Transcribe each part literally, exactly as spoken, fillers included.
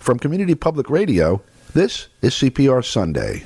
From Community Public Radio, this is C P R Sunday.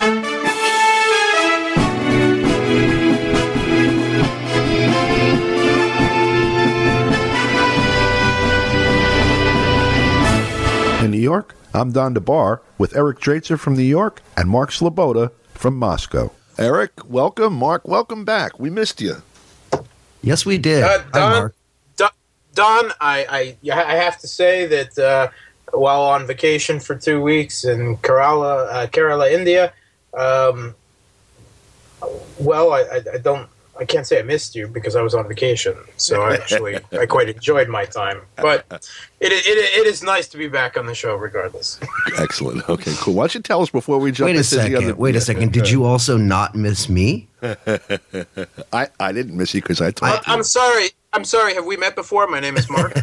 In New York, I'm Don DeBar with Eric Draitser from New York and Mark Sloboda from Moscow. Eric, welcome. Mark, welcome back. We missed you. Yes, we did. Uh, Don, Hi, Mark. Don, Don I, I, I have to say that uh, while on vacation for two weeks in Kerala, uh, Kerala, India, um, well, I, I, I don't, I can't say I missed you because I was on vacation. So I actually, I quite enjoyed my time. But it, it, it is nice to be back on the show, regardless. Excellent. Okay, cool. Why don't you tell us before we jump Wait a into second. the other... Wait a second. Did you also not miss me? I, I didn't miss you because I told I, I'm sorry. I'm sorry. Have we met before? My name is Mark.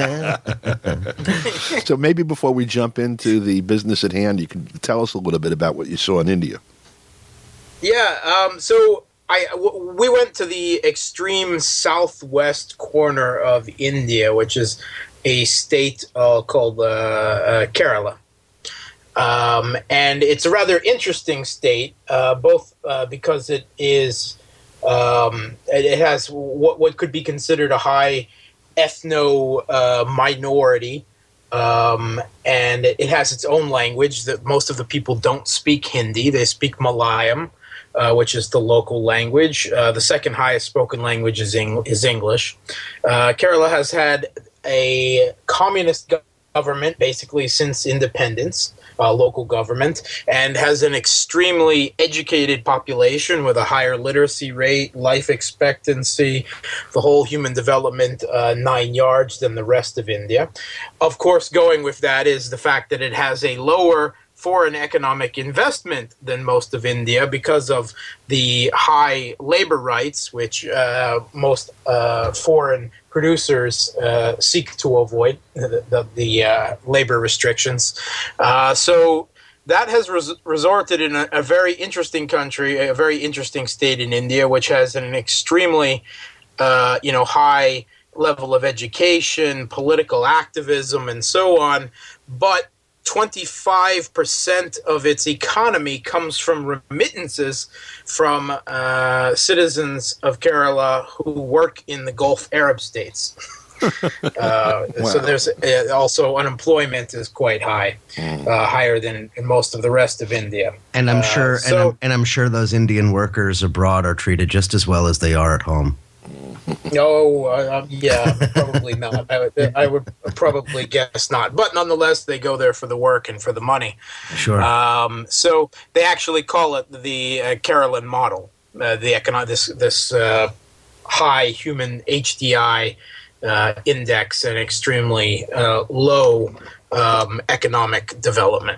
So maybe before we jump into the business at hand, you can tell us a little bit about what you saw in India. Yeah. Um, so I w- we went to the extreme southwest corner of India, which is a state uh, called uh, uh, Kerala. Um, and it's a rather interesting state, uh, both uh, because it is um, it, it has what what could be considered a high ethno uh, minority, um, and it, it has its own language that most of the people don't speak Hindi; they speak Malayalam, uh, which is the local language. Uh, the second highest spoken language is Eng- is English. Uh, Kerala has had a communist go- government basically since independence. Uh, local government, and has an extremely educated population with a higher literacy rate, life expectancy, the whole human development uh, nine yards than the rest of India. Of course, going with that is the fact that it has a lower foreign economic investment than most of India because of the high labor rights, which uh, most uh, foreign producers uh, seek to avoid, the, the, the uh, labor restrictions. Uh, so that has res- resulted in a, a very interesting country, a very interesting state in India, which has an extremely, uh, you know, high level of education, political activism, and so on. But twenty-five percent of its economy comes from remittances from uh, citizens of Kerala who work in the Gulf Arab states. uh, wow. So there's uh, also unemployment is quite high, mm. uh, higher than in most of the rest of India. And I'm sure, uh, so, and, I'm, and I'm sure those Indian workers abroad are treated just as well as they are at home. No, uh, yeah, probably not. I would, I would probably guess not. But nonetheless, they go there for the work and for the money. Sure. Um, so they actually call it the uh, Kerala model, uh, the economic this this uh, high human H D I uh, index and extremely uh, low um, economic development.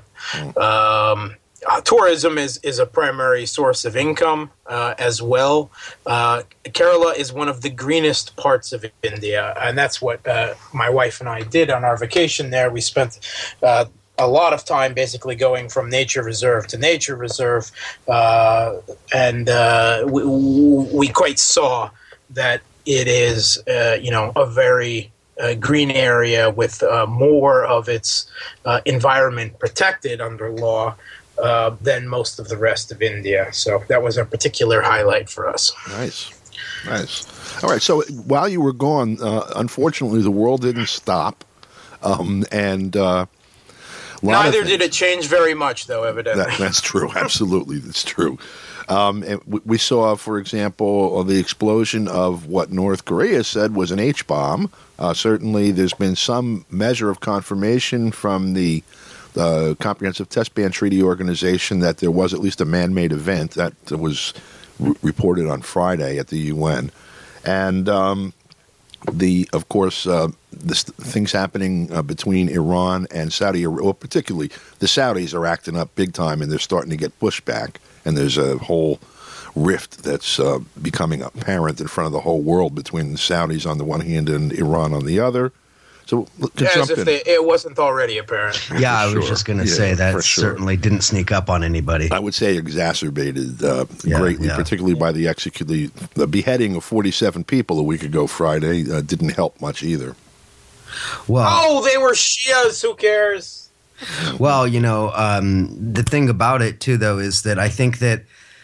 Um, Uh, tourism is, is a primary source of income uh, as well. Uh, Kerala is one of the greenest parts of India, and that's what uh, my wife and I did on our vacation there. We spent uh, a lot of time basically going from nature reserve to nature reserve, uh, and uh, we, we quite saw that it is, uh, you know, a very uh, green area with uh, more of its uh, environment protected under law Uh, than most of the rest of India. So that was a particular highlight for us. Nice. Nice. All right. So while you were gone, uh, unfortunately, the world didn't stop. Um, and uh, neither did it change very much, though, evidently. That, that's true. Absolutely. That's true. Um, and we saw, for example, the explosion of what North Korea said was an H-bomb. Uh, certainly, there's been some measure of confirmation from the uh, Comprehensive Test Ban Treaty Organization that there was at least a man-made event that was re- reported on Friday at the U N. And um, the, of course, uh, the things happening uh, between Iran and Saudi Arabia, well, particularly the Saudis are acting up big time, and they're starting to get pushback. And there's a whole rift that's uh, becoming apparent in front of the whole world between the Saudis on the one hand and Iran on the other. So, yeah, as if they, it wasn't already apparent. Yeah, I was sure. just going to yeah, say that sure. certainly didn't sneak up on anybody. I would say exacerbated uh, yeah, greatly, yeah. particularly by the execute the, the beheading of forty-seven people a week ago Friday uh, didn't help much either. Well, oh, they were Shias. Who cares? Well, you know, um, the thing about it, too, though, is that I think that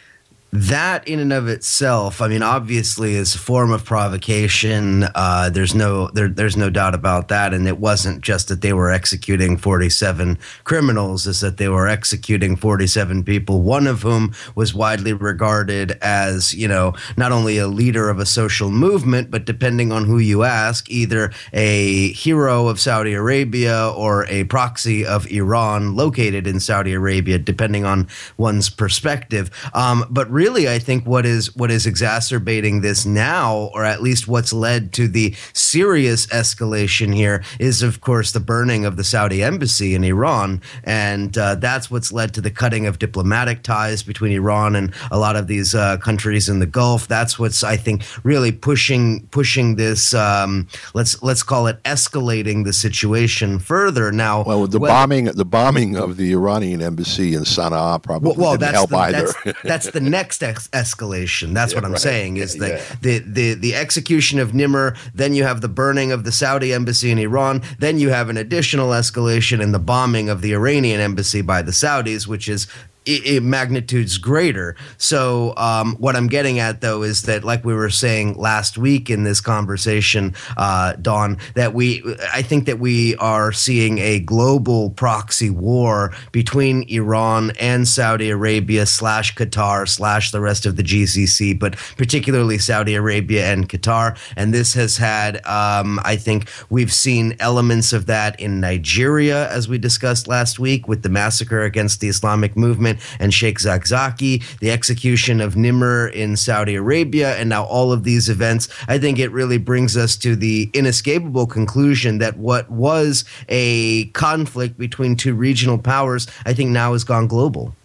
that in and of itself, I mean, obviously is a form of provocation. Uh, there's no there, there's no doubt about that. And it wasn't just that they were executing forty-seven criminals, is that they were executing forty-seven people, one of whom was widely regarded as, you know, not only a leader of a social movement, but depending on who you ask, either a hero of Saudi Arabia or a proxy of Iran located in Saudi Arabia, depending on one's perspective. Um, but really, Really, I think what is what is exacerbating this now, or at least what's led to the serious escalation here, is, of course, the burning of the Saudi embassy in Iran. And uh, that's what's led to the cutting of diplomatic ties between Iran and a lot of these uh, countries in the Gulf. That's what's, I think, really pushing pushing this, um, let's let's call it escalating the situation further. Now, well, the whether, bombing the bombing of the Iranian embassy in Sana'a probably well, well, didn't that's help the, either. That's, that's the next Ex- escalation. That's yeah, what I'm right. saying is that yeah. the, the the execution of Nimr, then you have the burning of the Saudi embassy in Iran, then you have an additional escalation in the bombing of the Iranian embassy by the Saudis, which is It, it magnitudes greater. So um, what I'm getting at, though, is that, like we were saying last week in this conversation, uh, Don, that we, I think that we are seeing a global proxy war between Iran and Saudi Arabia slash Qatar slash the rest of the G C C, but particularly Saudi Arabia and Qatar. And this has had, um, I think, we've seen elements of that in Nigeria, as we discussed last week, with the massacre against the Islamic movement and Sheikh Zakzaki, the execution of Nimr in Saudi Arabia, and now all of these events. I think it really brings us to the inescapable conclusion that what was a conflict between two regional powers, I think now has gone global.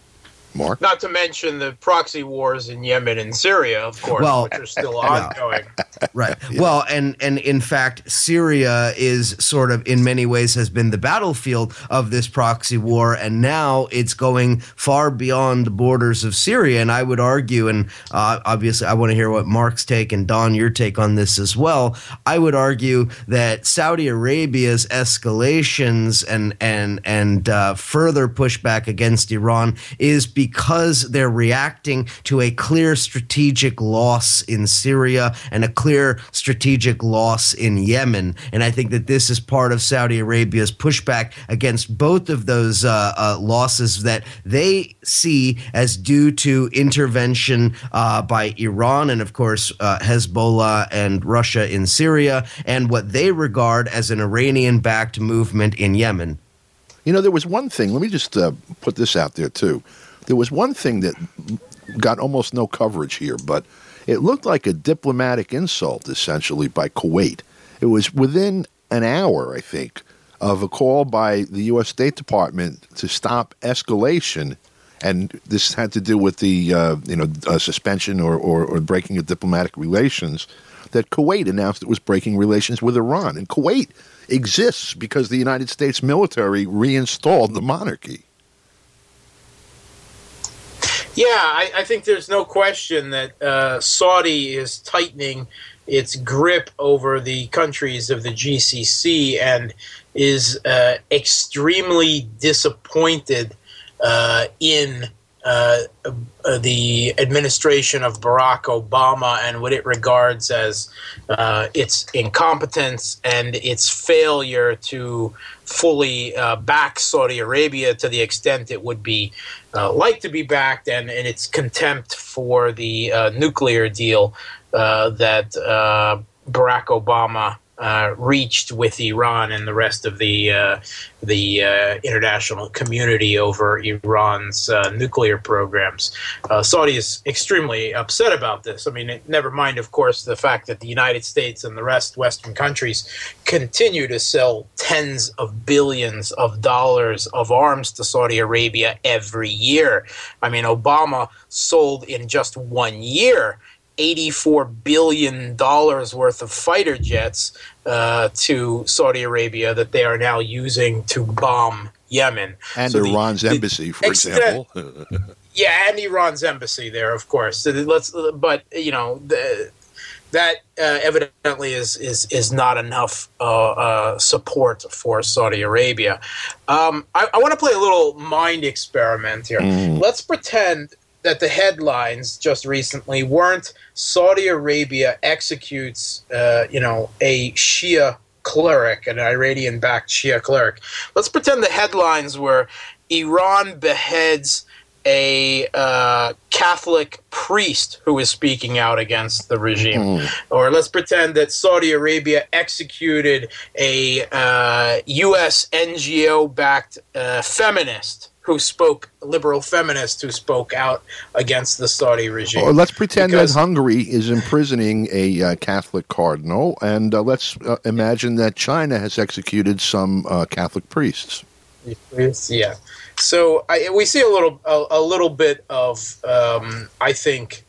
Mark? Not to mention the proxy wars in Yemen and Syria, of course, well, which are still ongoing. Right. Yeah. Well, and, and in fact, Syria is sort of, in many ways, has been the battlefield of this proxy war, and now it's going far beyond the borders of Syria. And I would argue, and uh, obviously I want to hear what Mark's take and Don, your take on this as well. I would argue that Saudi Arabia's escalations and, and, and uh, further pushback against Iran is because they're reacting to a clear strategic loss in Syria and a clear strategic loss in Yemen. And I think that this is part of Saudi Arabia's pushback against both of those uh, uh, losses that they see as due to intervention uh, by Iran and, of course, uh, Hezbollah and Russia in Syria, and what they regard as an Iranian-backed movement in Yemen. You know, there was one thing. Let me just uh, put this out there, too. There was one thing that got almost no coverage here, but it looked like a diplomatic insult, essentially, by Kuwait. It was within an hour, I think, of a call by the U S State Department to stop escalation, and this had to do with the uh, you know uh, suspension or, or, or breaking of diplomatic relations, that Kuwait announced it was breaking relations with Iran. And Kuwait exists because the United States military reinstalled the monarchy. Yeah, I, I think there's no question that uh, Saudi is tightening its grip over the countries of the G C C and is uh, extremely disappointed uh, in uh, uh, the administration of Barack Obama and what it regards as uh, its incompetence and its failure to fully uh, back Saudi Arabia to the extent it would be uh, like to be backed, and, and its contempt for the uh, nuclear deal uh, that uh, Barack Obama uh, reached with Iran and the rest of the uh, the uh, international community over Iran's uh, nuclear programs. Uh, Saudi is extremely upset about this. I mean, never mind, of course, the fact that the United States and the rest Western countries continue to sell tens of billions of dollars of arms to Saudi Arabia every year. I mean, Obama sold in just one year eighty-four billion dollars worth of fighter jets uh, to Saudi Arabia that they are now using to bomb Yemen. And so Iran's the, embassy, the, for example. Yeah, and Iran's embassy there, of course. So let's, but, you know, the, that uh, evidently is is is not enough uh, uh, support for Saudi Arabia. Um, I, I want to play a little mind experiment here. Mm. Let's pretend that the headlines just recently weren't Saudi Arabia executes, uh, you know, a Shia cleric, an Iranian-backed Shia cleric. Let's pretend the headlines were Iran beheads a uh, Catholic priest who is speaking out against the regime. Mm. Or let's pretend that Saudi Arabia executed a uh, U S N G O-backed uh, feminist who spoke, liberal feminist who spoke out against the Saudi regime. Or let's pretend because, that Hungary is imprisoning a uh, Catholic cardinal, and uh, let's uh, imagine that China has executed some uh, Catholic priests. Yeah. So I, we see a little, a, a little bit of, um, I think,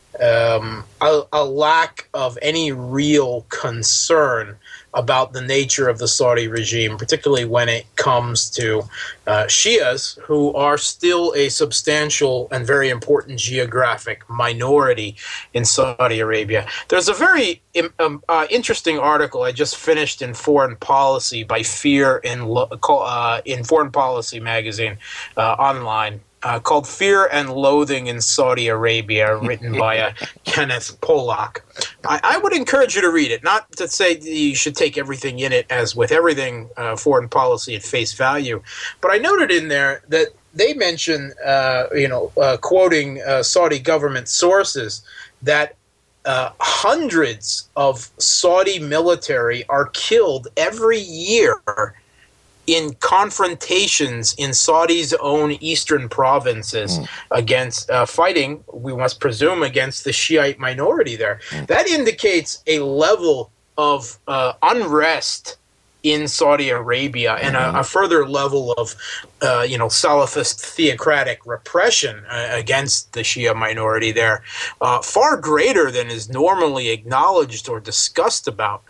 um, a, a lack of any real concern about the nature of the Saudi regime, particularly when it comes to uh, Shias, who are still a substantial and very important geographic minority in Saudi Arabia. There's a very um, uh, interesting article I just finished in Foreign Policy by Fear in, uh, in Foreign Policy magazine uh, online. Uh, called Fear and Loathing in Saudi Arabia, written by uh, Kenneth Pollack. I, I would encourage you to read it, not to say that you should take everything in it as with everything uh, foreign policy at face value, but I noted in there that they mention, uh, you know, uh, quoting uh, Saudi government sources, that uh, hundreds of Saudi military are killed every year in confrontations in Saudi's own eastern provinces mm. against uh, fighting, we must presume, against the Shiite minority there. Mm. That indicates a level of uh, unrest in Saudi Arabia and mm-hmm. a, a further level of, uh, you know, Salafist theocratic repression uh, against the Shia minority there, uh, far greater than is normally acknowledged or discussed about.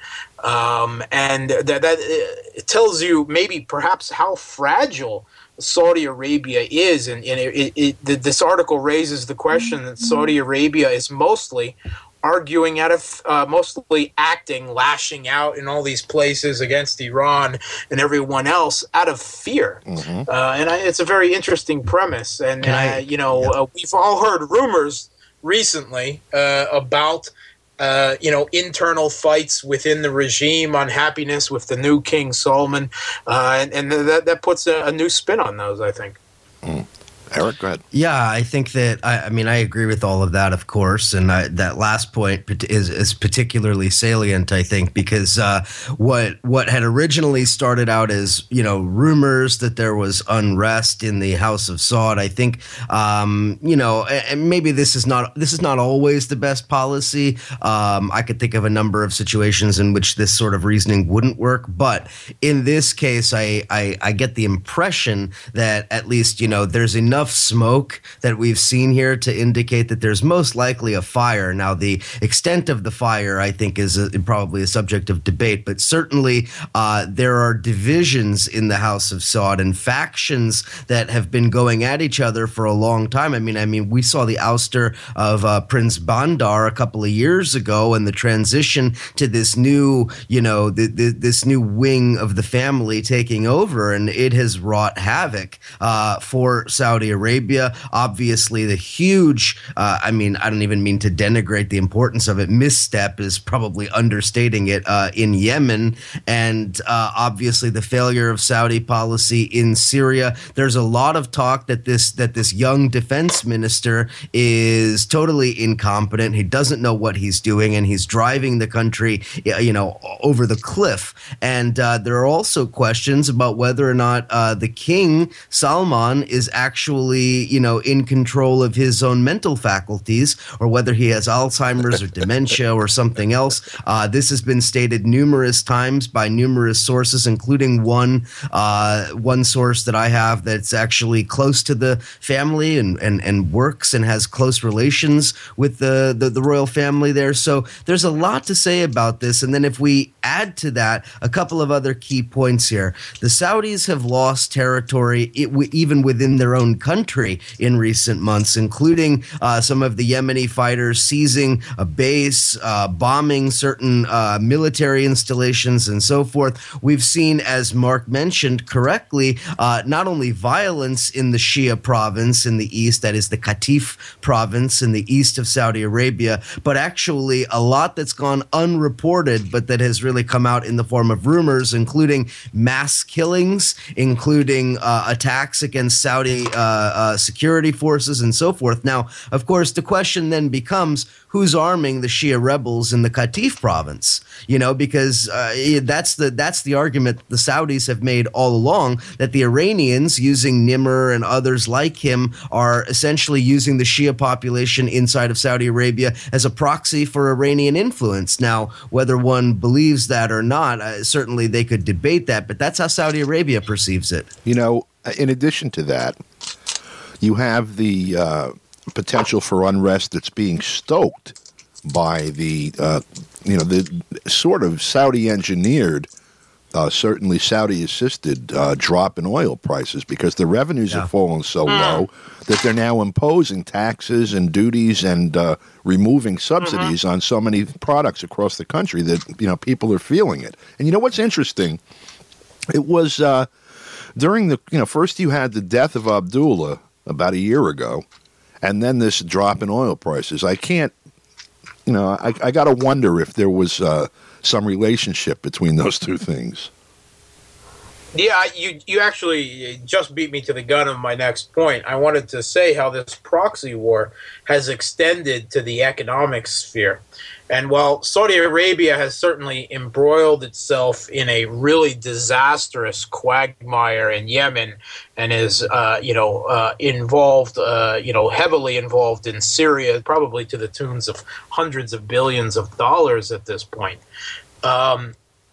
Um, and that, that it tells you maybe perhaps how fragile Saudi Arabia is. And, and it, it, it, this article raises the question that Saudi Arabia is mostly arguing out of, uh, mostly acting, lashing out in all these places against Iran and everyone else out of fear. Mm-hmm. Uh, and I, it's a very interesting premise. And, I, uh, you know, yeah. uh, we've all heard rumors recently uh, about Uh, you know, internal fights within the regime, unhappiness with the new King Salman, uh, and, and that that puts a, a new spin on those, I think. Mm. Eric, go ahead. Yeah, I think that, I, I mean, I agree with all of that, of course. And I, that last point is, is particularly salient, I think, because uh, what what had originally started out as, you know, rumors that there was unrest in the House of Saud, I think, um, you know, and maybe this is not this is not always the best policy. Um, I could think of a number of situations in which this sort of reasoning wouldn't work. But in this case, I, I, I get the impression that at least, you know, there's enough smoke that we've seen here to indicate that there's most likely a fire. Now, the extent of the fire, I think, is a, probably a subject of debate, but certainly uh, there are divisions in the House of Saud and factions that have been going at each other for a long time. I mean, I mean, we saw the ouster of uh, Prince Bandar a couple of years ago, and the transition to this new, you know, the, the, this new wing of the family taking over, and it has wrought havoc uh, for Saudi Arabia. Obviously, the huge, uh, I mean, I don't even mean to denigrate the importance of it, misstep is probably understating it, uh, in Yemen, and uh, obviously the failure of Saudi policy in Syria. There's a lot of talk that this that this young defense minister is totally incompetent. He doesn't know what he's doing, and he's driving the country, you know, over the cliff. And uh, there are also questions about whether or not uh, the king, Salman, is actually you know, in control of his own mental faculties, or whether he has Alzheimer's or dementia or something else. Uh, this has been stated numerous times by numerous sources, including one uh, one source that I have that's actually close to the family and and, and works and has close relations with the, the, the royal family there. So there's a lot to say about this. And then if we add to that a couple of other key points here, the Saudis have lost territory it, even within their own country. country in recent months, including uh, some of the Yemeni fighters seizing a base, uh, bombing certain uh, military installations, and so forth. We've seen, as Mark mentioned correctly, uh, not only violence in the Shia province in the east, that is the Qatif province in the east of Saudi Arabia, but actually a lot that's gone unreported, but that has really come out in the form of rumors, including mass killings, including uh, attacks against Saudi uh, uh, security forces, and so forth. Now, of course, the question then becomes, who's arming the Shia rebels in the Qatif province? You know, because uh, that's the that's the argument the Saudis have made all along, that the Iranians, using Nimr and others like him, are essentially using the Shia population inside of Saudi Arabia as a proxy for Iranian influence. Now, whether one believes that or not, uh, certainly they could debate that, but that's how Saudi Arabia perceives it. You know, in addition to that, you have the uh, potential for unrest that's being stoked by the, uh, you know, the sort of Saudi-engineered, uh, certainly Saudi-assisted uh, drop in oil prices, because the revenues Yeah. have fallen so low that they're now imposing taxes and duties and uh, removing subsidies on so many products across the country that, you know, people are feeling it. And you know what's interesting? It was uh, during the, you know, first you had the death of Abdullah about a year ago, and then this drop in oil prices. I can't, you know, I, I got to wonder if there was uh, some relationship between those two things. Yeah, you you actually just beat me to the gun on my next point. I wanted to say how this proxy war has extended to the economic sphere. And while Saudi Arabia has certainly embroiled itself in a really disastrous quagmire in Yemen and is, uh, you know, uh, involved, uh, you know, heavily involved in Syria, probably to the tunes of hundreds of billions of dollars at this point, um,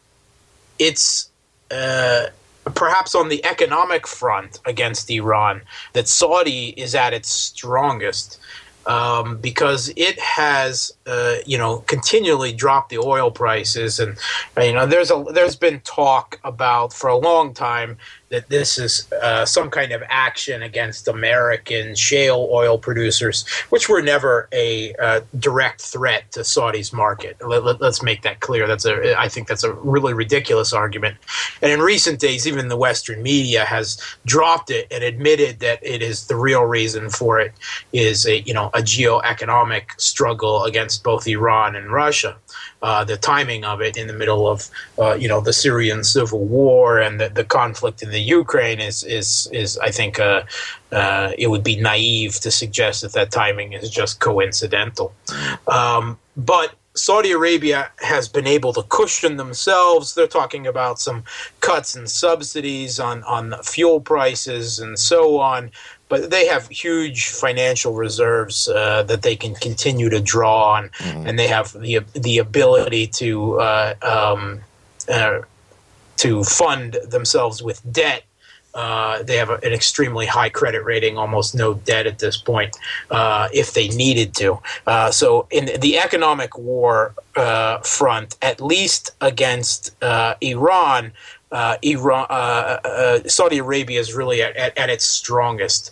it's uh, perhaps on the economic front against Iran that Saudi is at its strongest. Um, because it has, uh, you know, continually dropped the oil prices, and you know, there's a there's been talk about for a long time that this is uh, some kind of action against American shale oil producers, which were never a uh, direct threat to Saudi's market. Let, let, let's make that clear. That's a I think that's a really ridiculous argument. And in recent days, even the Western media has dropped it and admitted that it is the real reason for it is a you know a geoeconomic struggle against both Iran and Russia. Uh, the timing of it in the middle of, uh, you know, the Syrian civil war and the, the conflict in the Ukraine is, is, is I think, uh, uh, it would be naive to suggest that that timing is just coincidental. Um, but Saudi Arabia has been able to cushion themselves. They're talking about some cuts and subsidies on, on fuel prices and so on. But they have huge financial reserves uh, that they can continue to draw on, mm-hmm. and they have the the ability to uh, um, uh, to fund themselves with debt. Uh, they have a, an extremely high credit rating, almost no debt at this point, uh, if they needed to. Uh, so in the economic war uh, front, at least against uh, Iran, Uh, Iran, uh, uh, Saudi Arabia is really at, at, at its strongest,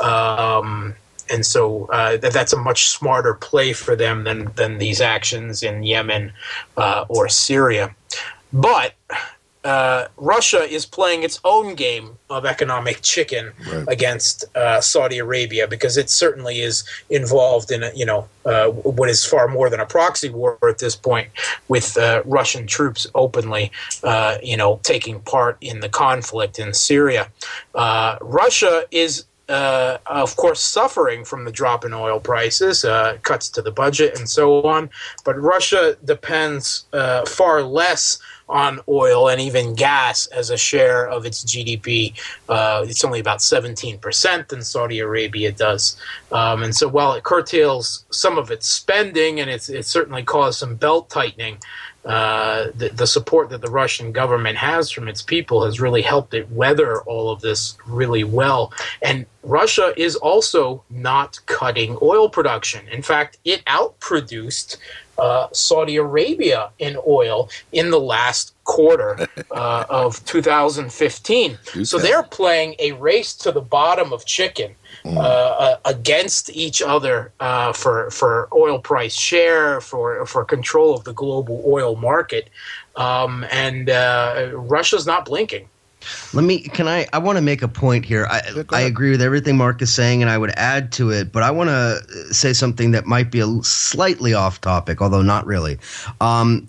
um, and so uh, that, that's a much smarter play for them than than these actions in Yemen uh, or Syria. But uh, Russia is playing its own game of economic chicken right. against uh, Saudi Arabia, because it certainly is involved in a, you know uh, what is far more than a proxy war at this point, with uh, Russian troops openly uh, you know taking part in the conflict in Syria. Uh, Russia is Uh, of course, suffering from the drop in oil prices, uh, cuts to the budget, and so on. But Russia depends uh, far less on oil and even gas as a share of its G D P. Uh, it's only about seventeen percent than Saudi Arabia does. Um, and so while it curtails some of its spending, and it's, it's certainly caused some belt tightening, Uh, the, the support that the Russian government has from its people has really helped it weather all of this really well. And Russia is also not cutting oil production. In fact, it outproduced uh, Saudi Arabia in oil in the last quarter uh, of two thousand fifteen. Do so tell. they're playing a race to the bottom of chicken mm. uh, uh, against each other uh, for for oil price share, for for control of the global oil market, um, and uh, Russia's not blinking. Let me, can I, I want to make a point here. I, Yeah, I agree with everything Mark is saying, and I would add to it, but I want to say something that might be a slightly off topic, although not really. Um,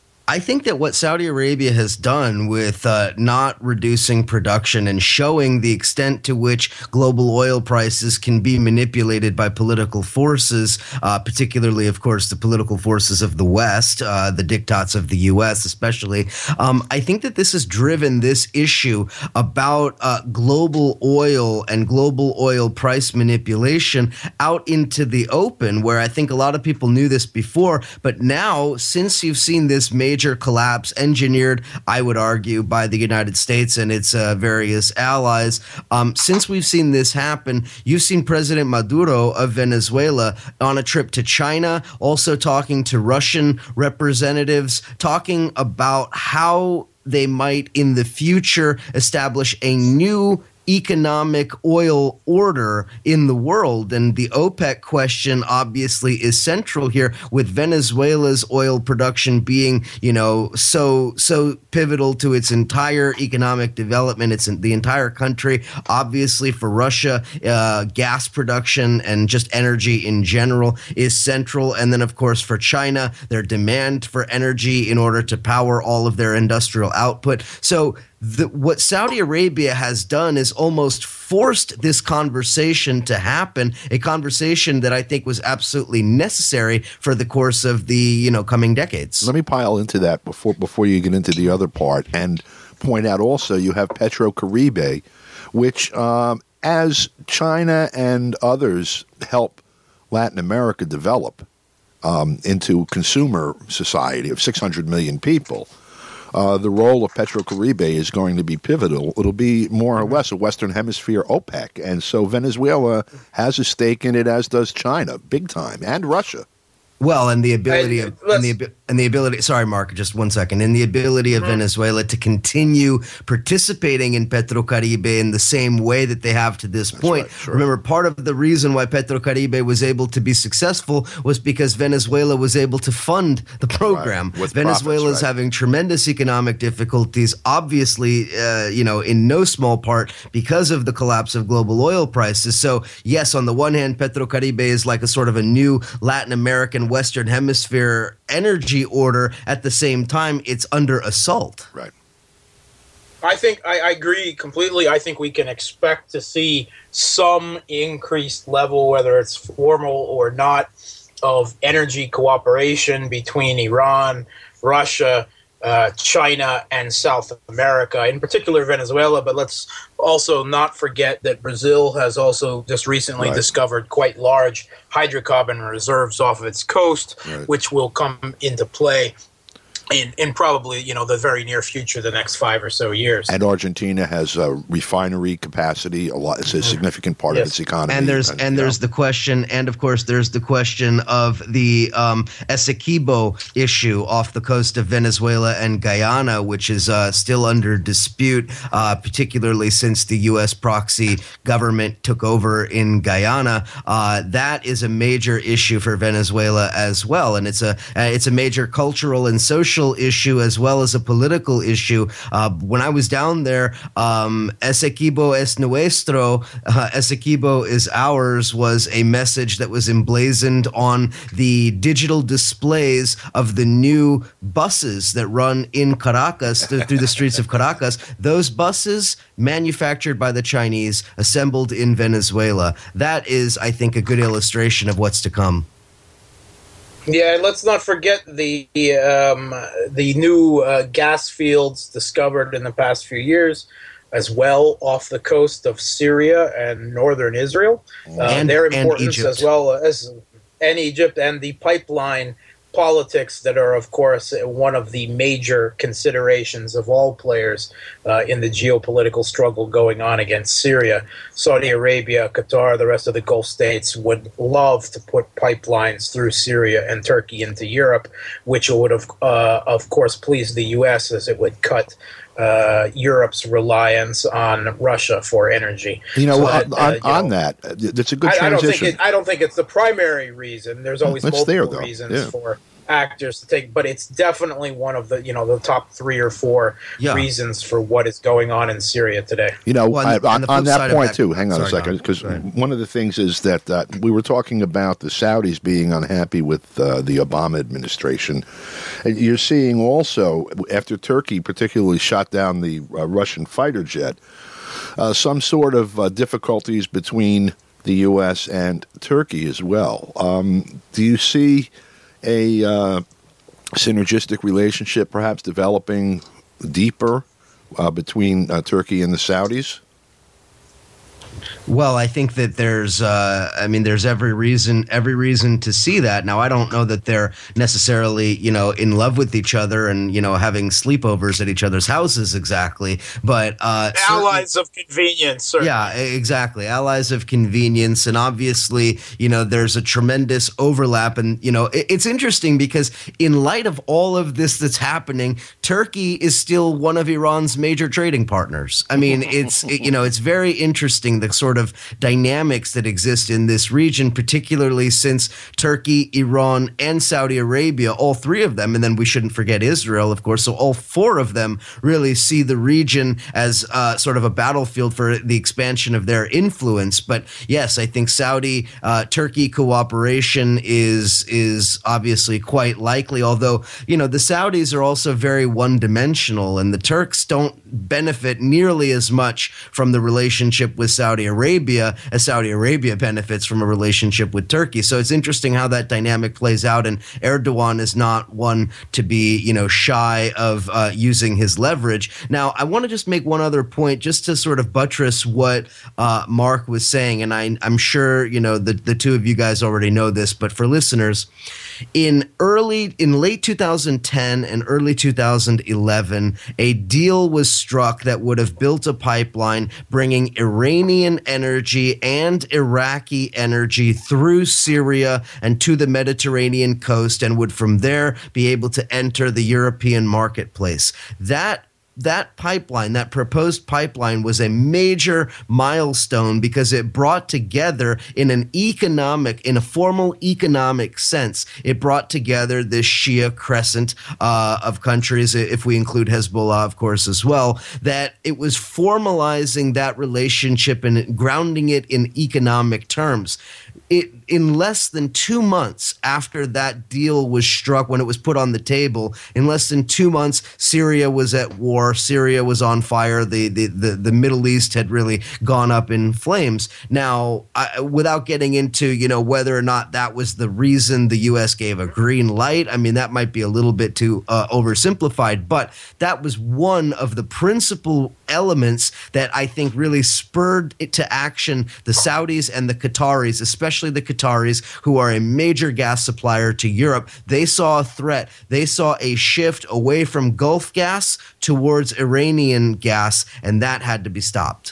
I think that what Saudi Arabia has done with uh, not reducing production and showing the extent to which global oil prices can be manipulated by political forces, uh, particularly, of course, the political forces of the West, uh, the diktats of the U S especially, um, I think that this has driven this issue about uh, global oil and global oil price manipulation out into the open, where I think a lot of people knew this before, but now, since you've seen this major collapse engineered, I would argue, by the United States and its uh, various allies. Um, since we've seen this happen, you've seen President Maduro of Venezuela on a trip to China, also talking to Russian representatives, talking about how they might in the future establish a new economic oil order in the world. And the OPEC question obviously is central here, with Venezuela's oil production being, you know, so so pivotal to its entire economic development. It's in the entire country. Obviously, for Russia, uh, gas production and just energy in general is central. And then, of course, for China, their demand for energy in order to power all of their industrial output. So The, what Saudi Arabia has done is almost forced this conversation to happen, a conversation that I think was absolutely necessary for the course of the, you know, coming decades. Let me pile into that before before you get into the other part, and point out also you have PetroCaribe, which um, as China and others help Latin America develop um, into consumer society of six hundred million people, Uh, the role of PetroCaribe is going to be pivotal. It'll be more or less a Western Hemisphere OPEC. And so Venezuela has a stake in it, as does China, big time, and Russia. Well, and the ability And of and the, abi- and the ability. Sorry, Mark, just one second. And the ability of Mm-hmm. Venezuela to continue participating in PetroCaribe in the same way that they have to this That's point. right, sure. Remember, part of the reason why PetroCaribe was able to be successful was because Venezuela was able to fund the program. Right, with Venezuela profits, is right. having tremendous economic difficulties, obviously, uh, you know, in no small part because of the collapse of global oil prices. So, yes, on the one hand, PetroCaribe is like a sort of a new Latin American Western Hemisphere energy order. At the same time, it's under assault. Right. I think I, I agree completely. I think we can expect to see some increased level, whether it's formal or not, of energy cooperation between Iran, Russia, uh, China, and South America, in particular Venezuela. But let's also not forget that Brazil has also just recently Right. discovered quite large hydrocarbon reserves off of its coast, Right. which will come into play in, in probably, you know, the very near future, the next five or so years. And Argentina has a refinery capacity. A lot. It's a significant part Yes. of its economy. And there's and you there's know. the question, and of course there's the question of the um, Essequibo issue off the coast of Venezuela and Guyana, which is uh, still under dispute, uh, particularly since the U S proxy government took over in Guyana. Uh, that is a major issue for Venezuela as well, and it's a uh, it's a major cultural and social issue as well as a political issue. Uh, when I was down there, um, Essequibo es nuestro, uh, Essequibo is ours, was a message that was emblazoned on the digital displays of the new buses that run in Caracas, th- through the streets of Caracas. Those buses manufactured by the Chinese, assembled in Venezuela. That is, I think, a good illustration of what's to come. Yeah, and let's not forget the um, the new uh, gas fields discovered in the past few years, as well off the coast of Syria and northern Israel. Uh, And- their and importance Egypt. as well as and Egypt, and the pipeline politics that are, of course, one of the major considerations of all players uh, in the geopolitical struggle going on against Syria. Saudi Arabia, Qatar, the rest of the Gulf states would love to put pipelines through Syria and Turkey into Europe, which would, have, uh, of course, please the U S as it would cut Uh, Europe's reliance on Russia for energy. You know, so on, that, uh, on, you on know, that, that's a good I, I don't transition. think it, I don't think it's the primary reason. There's always It's multiple there, though. reasons Yeah. for actors to take, but it's definitely one of the you know the top three or four Yeah. reasons for what is going on in Syria today. You know, Well, and the- I, and on, the on flip side that of point that- too. Hang on Sorry, a second, Don. because Go ahead. one of the things is that uh, we were talking about the Saudis being unhappy with uh, the Obama administration, and you're seeing also after Turkey particularly shot down the uh, Russian fighter jet, uh, some sort of uh, difficulties between the U S and Turkey as well. Um, do you see a uh, synergistic relationship perhaps developing deeper uh, between uh, Turkey and the Saudis? Well, I think that there's, uh, I mean, there's every reason, every reason to see that. Now, I don't know that they're necessarily, you know, in love with each other and, you know, having sleepovers at each other's houses exactly, but uh, Allies of convenience, certainly. yeah, e- exactly. Allies of convenience. And obviously, you know, there's a tremendous overlap. And, you know, it, it's interesting because in light of all of this that's happening, Turkey is still one of Iran's major trading partners. I mean, it's, it, you know, it's very interesting the sort of dynamics that exist in this region, particularly since Turkey, Iran, and Saudi Arabia, all three of them, and then we shouldn't forget Israel, of course. So all four of them really see the region as uh, sort of a battlefield for the expansion of their influence. But yes, I think Saudi uh, Turkey cooperation is is obviously quite likely. Although you know the Saudis are also very one dimensional, and the Turks don't benefit nearly as much from the relationship with Saudi Arabia as Saudi Arabia benefits from a relationship with Turkey. So it's interesting how that dynamic plays out. And Erdogan is not one to be, you know, shy of uh, using his leverage. Now, I want to just make one other point just to sort of buttress what uh, Mark was saying. And I, I'm sure, you know, the, the two of you guys already know this, but for listeners, in early, in late two thousand ten and early two thousand eleven, a deal was struck that would have built a pipeline bringing Iranian energy and Iraqi energy through Syria and to the Mediterranean coast, and would from there be able to enter the European marketplace. That That pipeline, that proposed pipeline, was a major milestone because it brought together in an economic, in a formal economic sense, it brought together this Shia crescent uh, of countries, if we include Hezbollah, of course, as well, that it was formalizing that relationship and grounding it in economic terms. It, in less than two months after that deal was struck, when it was put on the table, in less than two months, Syria was at war. Syria was on fire. The the the, the Middle East had really gone up in flames. Now, I, without getting into you know whether or not that was the reason the U S gave a green light, I mean that might be a little bit too uh, oversimplified, but that was one of the principal elements that I think really spurred it to action the Saudis and the Qataris, especially the Qataris, who are a major gas supplier to Europe. They saw a threat. They saw a shift away from Gulf gas towards Iranian gas, and that had to be stopped.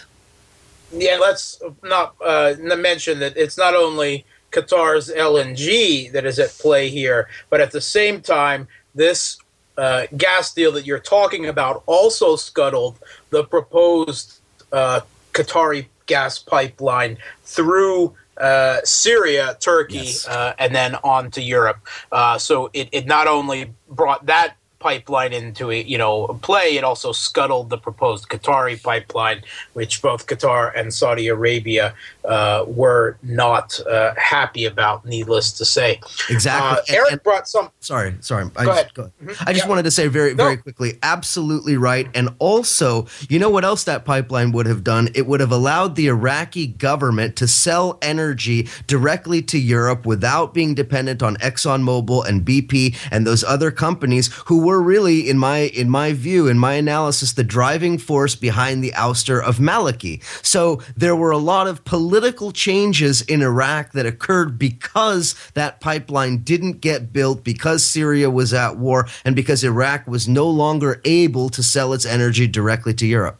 Yeah, let's not uh, mention that it's not only Qatar's L N G that is at play here, but at the same time, this uh, gas deal that you're talking about also scuttled the proposed uh, Qatari gas pipeline through uh, Syria, Turkey, Yes. uh, and then on to Europe. Uh, so it, it not only brought that pipeline into a, you know play, it also scuttled the proposed Qatari pipeline, which both Qatar and Saudi Arabia uh, were not uh, happy about, needless to say. Exactly. Uh, And- Eric and- brought some. Sorry, sorry. I Go just, ahead. Go Mhm. I just Yeah. wanted to say very, No. very quickly, absolutely right. And also, you know what else that pipeline would have done? It would have allowed the Iraqi government to sell energy directly to Europe without being dependent on ExxonMobil and B P and those other companies who were really, in my in my view, in my analysis, the driving force behind the ouster of Maliki. So there were a lot of political changes in Iraq that occurred because that pipeline didn't get built, because Syria was at war, and because Iraq was no longer able to sell its energy directly to Europe.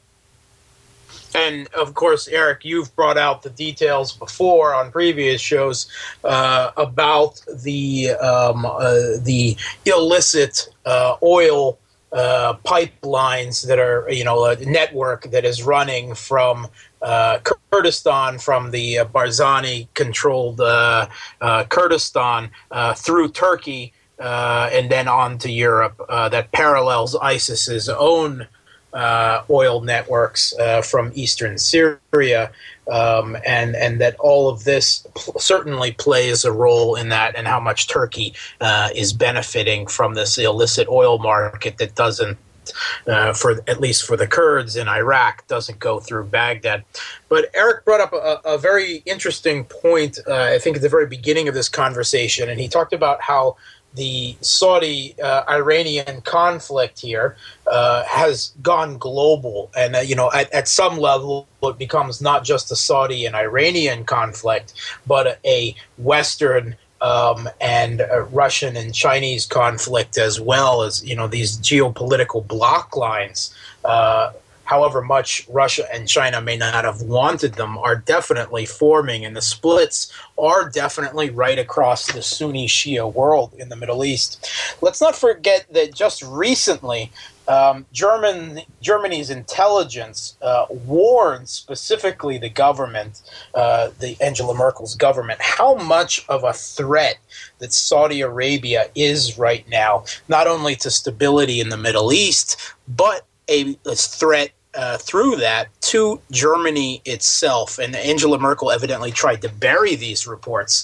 And of course, Eric, you've brought out the details before on previous shows uh, about the um, uh, the illicit uh, oil uh, pipelines that are, you know, a network that is running from uh, Kurdistan, from the uh, Barzani-controlled uh, uh, Kurdistan uh, through Turkey uh, and then on to Europe uh, that parallels ISIS's own Uh, oil networks uh, from eastern Syria, um, and and that all of this pl- certainly plays a role in that, and how much Turkey uh, is benefiting from this illicit oil market that doesn't, uh, for at least for the Kurds in Iraq, doesn't go through Baghdad. But Eric brought up a, a very interesting point, uh, I think at the very beginning of this conversation, and he talked about how the Saudi-Iranian uh, conflict here uh, has gone global. And, uh, you know, at, at some level, it becomes not just a Saudi and Iranian conflict, but a, a Western um, and a Russian and Chinese conflict, as well as, you know, these geopolitical block lines, uh, however much Russia and China may not have wanted them, are definitely forming, and the splits are definitely right across the Sunni Shia world in the Middle East. Let's not forget that just recently, um, German, Germany's intelligence uh, warned specifically the government, uh, the Angela Merkel's government, how much of a threat that Saudi Arabia is right now, not only to stability in the Middle East, but a, a threat Uh, through that to Germany itself. And Angela Merkel evidently tried to bury these reports,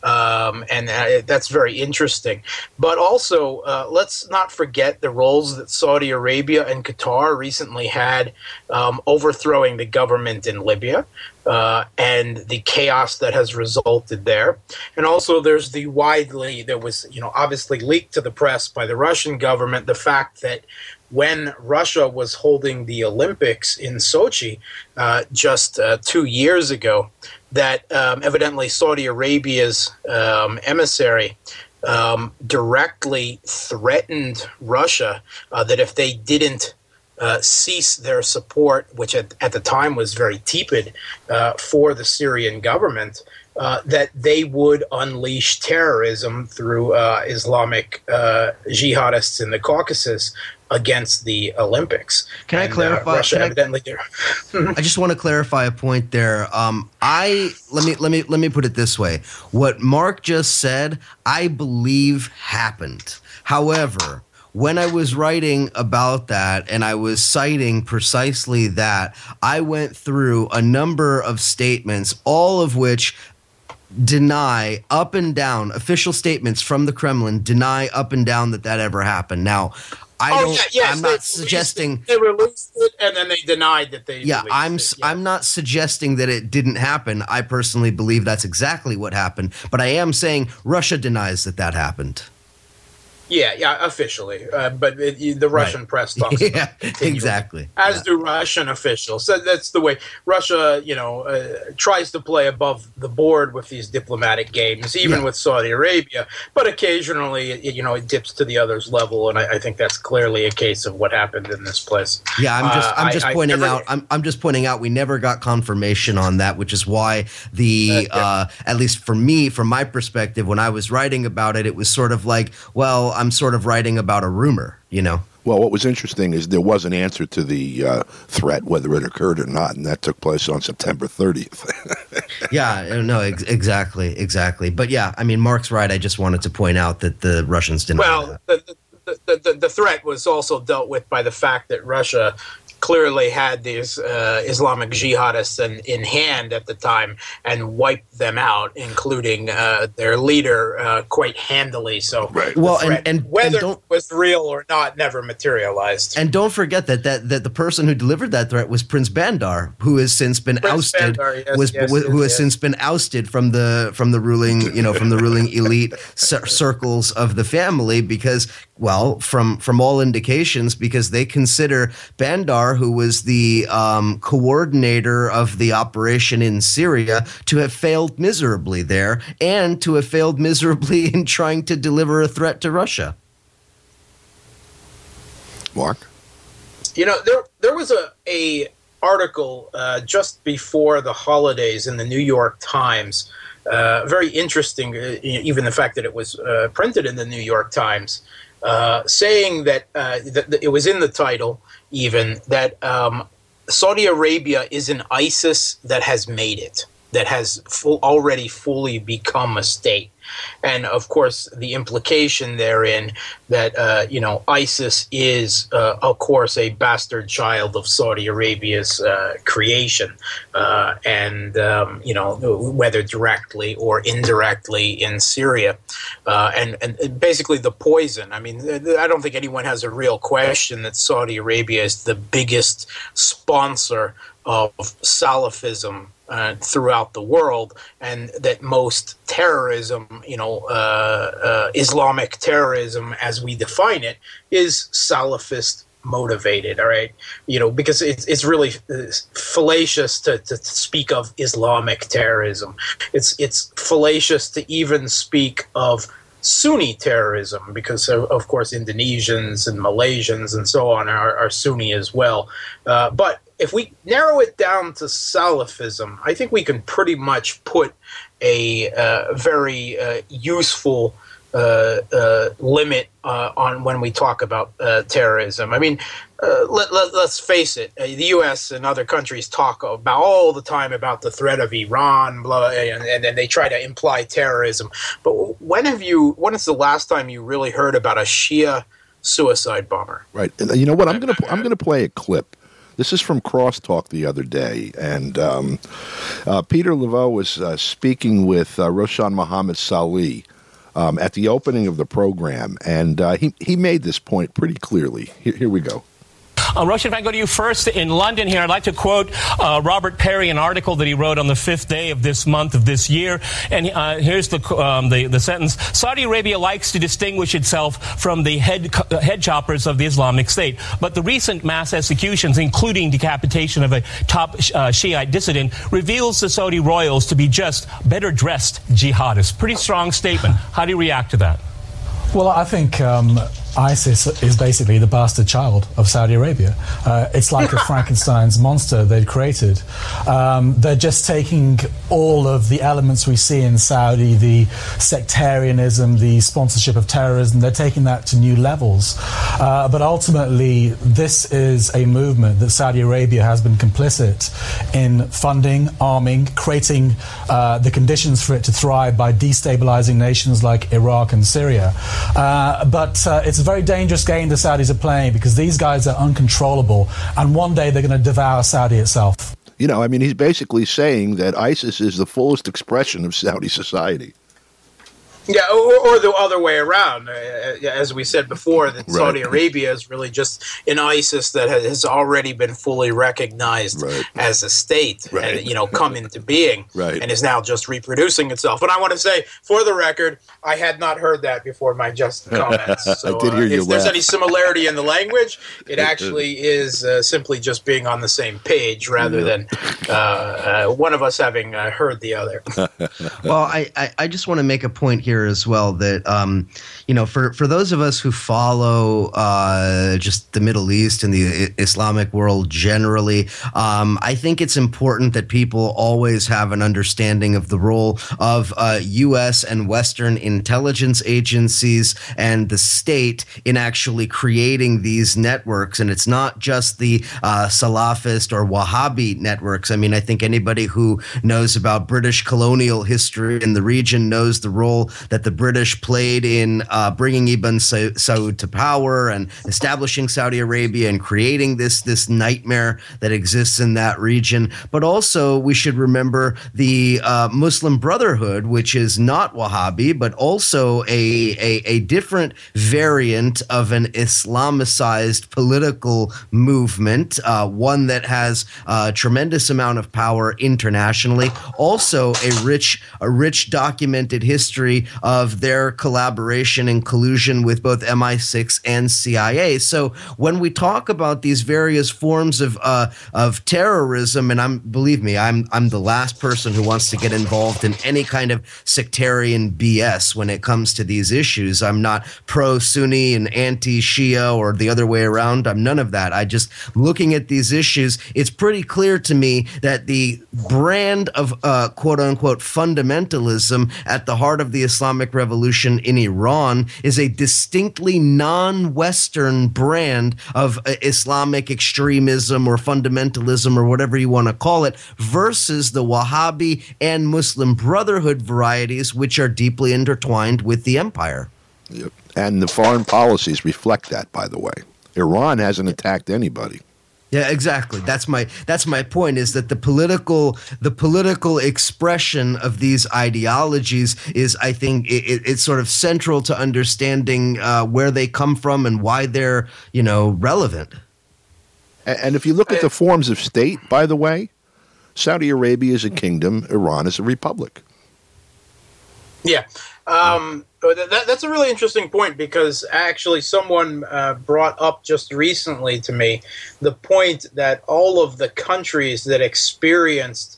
um, and uh, that's very interesting. But also, uh, let's not forget the roles that Saudi Arabia and Qatar recently had um, overthrowing the government in Libya, uh, and the chaos that has resulted there. And also, there's the widely, there was, you know, obviously leaked to the press by the Russian government, the fact that when Russia was holding the Olympics in Sochi uh, just uh, two years ago, that um, evidently Saudi Arabia's um, emissary um, directly threatened Russia uh, that if they didn't uh, cease their support, which at, at the time was very tepid, uh, for the Syrian government, Uh, that they would unleash terrorism through uh, Islamic uh, jihadists in the Caucasus against the Olympics. Can I and, clarify? Uh, Russia I, evidently did. I just want to clarify a point there. Um, I let me let me let me put it this way: what Mark just said, I believe happened. However, when I was writing about that and I was citing precisely that, I went through a number of statements, all of which deny up and down, official statements from the Kremlin deny up and down that that ever happened. Now, I oh, don't, yeah, yes, I'm not suggesting it. They released it and then they denied that they yeah I'm it. Yeah. I'm not suggesting that it didn't happen. I personally believe that's exactly what happened, but I am saying Russia denies that that happened. Yeah, yeah, officially, uh, but it, the Russian Right. press talks Yeah, about it continually, exactly. as Yeah. do Russian officials. So that's the way Russia, you know, uh, tries to play above the board with these diplomatic games, even Yeah. with Saudi Arabia. But occasionally, it, you know, it dips to the other's level, and I, I think that's clearly a case of what happened in this place. Yeah, I'm just Uh, I'm I- just I pointing never- out I'm I'm just pointing out we never got confirmation on that, which is why the Uh, yeah. uh, at least for me, from my perspective, when I was writing about it, it was sort of like, well, I'm sort of writing about a rumor, you know. Well, what was interesting is there was an answer to the uh, threat, whether it occurred or not, and that took place on September thirtieth. Yeah, no, ex- exactly, exactly. But yeah, I mean, Mark's right. I just wanted to point out that the Russians denied Well, that. the, the, the, the threat was also dealt with by the fact that Russia clearly had these uh, Islamic jihadists in, in hand at the time and wiped them out, including uh, their leader, uh, quite handily. So, Right. Well, the and- threat, and- whether and don't- it was real or not never materialized. And don't forget that, that that the person who delivered that threat was Prince Bandar, who has since been Prince ousted. Bandar, yes, was yes, who yes, has yes. since been ousted from the from the ruling you know from the ruling elite cir- circles of the family, because well, from from all indications, because they consider Bandar, who was the um, coordinator of the operation in Syria, to have failed miserably there and to have failed miserably in trying to deliver a threat to Russia. Mark? You know, there there was a, a article uh, just before the holidays in the New York Times, uh, very interesting, uh, even the fact that it was uh, printed in the New York Times, uh, saying that, uh, that, that it was in the title even, that um, Saudi Arabia is an ISIS that has made it, that has full, already fully become a state. And of course, the implication therein that, uh, you know, ISIS is, uh, of course, a bastard child of Saudi Arabia's uh, creation. Uh, and, um, you know, whether directly or indirectly in Syria. Uh, and, and basically the poison. I mean, I don't think anyone has a real question that Saudi Arabia is the biggest sponsor of Salafism Uh, throughout the world, and that most terrorism, you know, uh, uh, Islamic terrorism as we define it, is Salafist motivated. All right, you know, because it's it's really fallacious to, to speak of Islamic terrorism. It's it's fallacious to even speak of Sunni terrorism, because of, of course Indonesians and Malaysians and so on are, are Sunni as well. Uh, but if we narrow it down to Salafism, I think we can pretty much put a uh, very uh, useful uh, uh, limit uh, on when we talk about uh, terrorism. I mean, uh, let, let, let's face it, uh, the U S and other countries talk about all the time about the threat of Iran, blah, and, and then they try to imply terrorism. But when have you? When is the last time you really heard about a Shia suicide bomber? Right. And you know what? I'm gonna I'm gonna play a clip. This is from Crosstalk the other day, and um, uh, Peter Laveau was uh, speaking with uh, Roshan Mohammed Salih um, at the opening of the program, and uh, he he made this point pretty clearly. Here, here we go. Uh, Roshan, if I go to you first in London here, I'd like to quote uh, Robert Perry, an article that he wrote on the fifth day of this month of this year. And uh, here's the, um, the the sentence. Saudi Arabia likes to distinguish itself from the head, head choppers of the Islamic State. But the recent mass executions, including decapitation of a top uh, Shiite dissident, reveals the Saudi royals to be just better dressed jihadists. Pretty strong statement. How do you react to that? Well, I think um, ISIS is basically the bastard child of Saudi Arabia. Uh, it's like a Frankenstein's monster they've created. Um, they're just taking all of the elements we see in Saudi, the sectarianism, the sponsorship of terrorism, they're taking that to new levels. Uh, but ultimately, this is a movement that Saudi Arabia has been complicit in funding, arming, creating uh, the conditions for it to thrive by destabilizing nations like Iraq and Syria. Uh, but uh, it's a very dangerous game the Saudis are playing, because these guys are uncontrollable, and one day they're going to devour Saudi itself. You know, I mean, he's basically saying that ISIS is the fullest expression of Saudi society. Yeah, or, or the other way around. Uh, as we said before, that right. Saudi Arabia is really just an ISIS that has already been fully recognized right. as a state, right. and, you know, come into being, right. and is now just reproducing itself. And I want to say, for the record, I had not heard that before my just comments. So, I did hear uh, you if there's laugh. any similarity in the language, it actually is uh, simply just being on the same page, rather yeah. than uh, uh, one of us having uh, heard the other. Well, I, I, I just want to make a point here as well that, um, you know, for, for those of us who follow uh, just the Middle East and the Islamic world generally, um, I think it's important that people always have an understanding of the role of uh, U S and Western intelligence agencies and the state in actually creating these networks. And it's not just the uh, Salafist or Wahhabi networks. I mean, I think anybody who knows about British colonial history in the region knows the role that the British played in uh, bringing Ibn Saud to power and establishing Saudi Arabia and creating this this nightmare that exists in that region. But also, we should remember the uh, Muslim Brotherhood, which is not Wahhabi, but also a, a, a different variant of an Islamicized political movement, uh, one that has a tremendous amount of power internationally. Also, a rich, a rich documented history of their collaboration and collusion with both M I six and C I A. So when we talk about these various forms of uh, of terrorism, and I'm believe me, I'm I'm the last person who wants to get involved in any kind of sectarian B S when it comes to these issues. I'm not pro-Sunni and anti-Shia or the other way around. I'm none of that. I just looking at these issues, it's pretty clear to me that the brand of uh, quote unquote fundamentalism at the heart of the Islamic Revolution in Iran is a distinctly non-Western brand of uh, Islamic extremism or fundamentalism or whatever you want to call it, versus the Wahhabi and Muslim Brotherhood varieties, which are deeply intertwined with the empire. Yep. And the foreign policies reflect that, by the way. Iran hasn't attacked anybody. Yeah, exactly. That's my that's my point, is that the political the political expression of these ideologies is, I think, it, it's sort of central to understanding uh, where they come from and why they're, you know, relevant. And, and if you look at the forms of state, by the way, Saudi Arabia is a kingdom, Iran is a republic. Yeah. Um, that, that's a really interesting point, because actually someone uh, brought up just recently to me the point that all of the countries that experienced,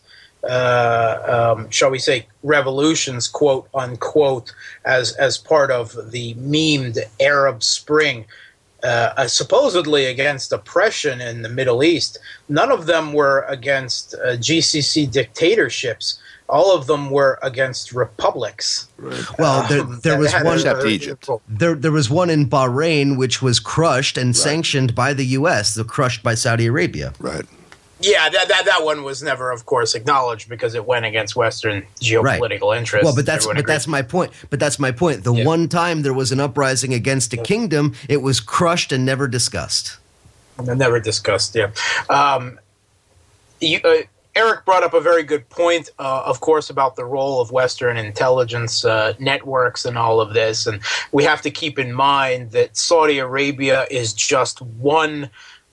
uh, um, shall we say, revolutions, quote unquote, as, as part of the memed Arab Spring, uh, uh, supposedly against oppression in the Middle East, none of them were against uh, G C C dictatorships. All of them were against republics. Right. Well, there, there was one. Except Egypt. There, there was one in Bahrain which was crushed and right. sanctioned by the U S. The crushed by Saudi Arabia. Right. Yeah, that, that that one was never, of course, acknowledged because it went against Western geopolitical right. interests. Well, but that's but that's my point. But that's my point. The yeah. one time there was an uprising against a kingdom, it was crushed and never discussed. Never discussed. Yeah. Um, you. Uh, Eric brought up a very good point, uh, of course, about the role of Western intelligence uh, networks and all of this. And we have to keep in mind that Saudi Arabia is just one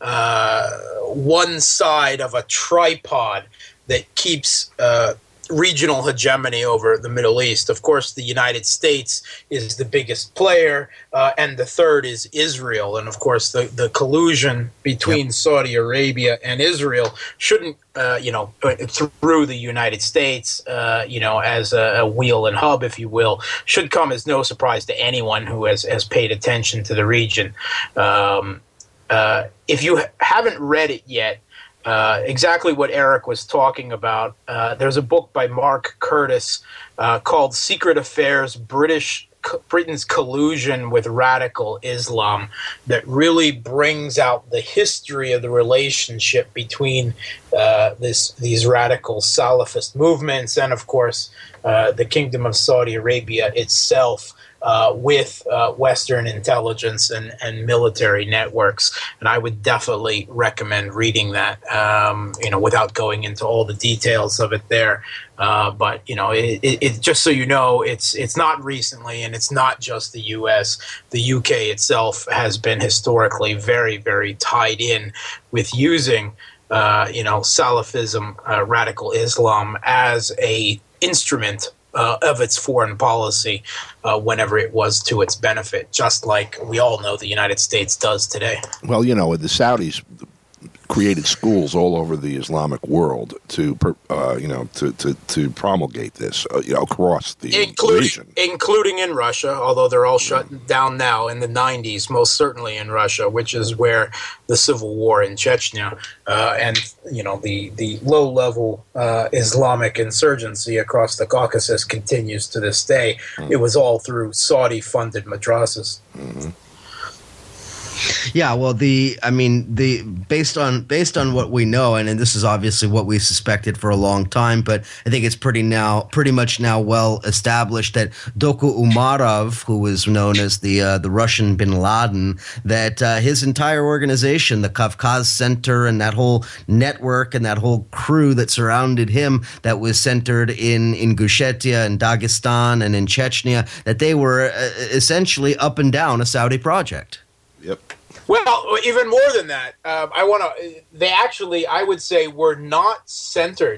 uh, one side of a tripod that keeps uh, regional hegemony over the Middle East. Of course, the United States is the biggest player, uh, and the third is Israel. And of course, the, the collusion between yep. Saudi Arabia and Israel shouldn't, uh, you know, through the United States, uh, you know, as a, a wheel and hub, if you will, should come as no surprise to anyone who has, has paid attention to the region. Um, uh, if you haven't read it yet, Uh, exactly what Eric was talking about. Uh, there's a book by Mark Curtis uh, called Secret Affairs, British Britain's Collusion with Radical Islam, that really brings out the history of the relationship between uh, this these radical Salafist movements and, of course, uh, the Kingdom of Saudi Arabia itself. Uh, with uh, Western intelligence and, and military networks, and I would definitely recommend reading that. Um, you know, without going into all the details of it there, uh, but you know, it, it, it, just so you know, it's it's not recently, and it's not just the U S. The U K itself has been historically very, very tied in with using, uh, you know, Salafism, uh, radical Islam, as a instrument Uh, of its foreign policy uh, whenever it was to its benefit, just like we all know the United States does today. Well, you know, the Saudis created schools all over the Islamic world to, uh, you know, to, to, to promulgate this, uh, you know, across the including, region. Including in Russia, although they're all shut down now in the nineties, most certainly in Russia, which is where the civil war in Chechnya uh, and, you know, the, the low-level uh, Islamic insurgency across the Caucasus continues to this day. Mm. It was all through Saudi-funded madrasas. Mm-hmm. Yeah, well, the I mean, the based on based on what we know, and, and this is obviously what we suspected for a long time, but I think it's pretty now pretty much now well established that Doku Umarov, who was known as the uh, the Russian Bin Laden, that uh, his entire organization, the Kavkaz Center, and that whole network and that whole crew that surrounded him, that was centered in in Gushetia and Dagestan and in Chechnya, that they were uh, essentially up and down a Saudi project. Yep. Well, even more than that, um, I want to. They actually, I would say, were not centered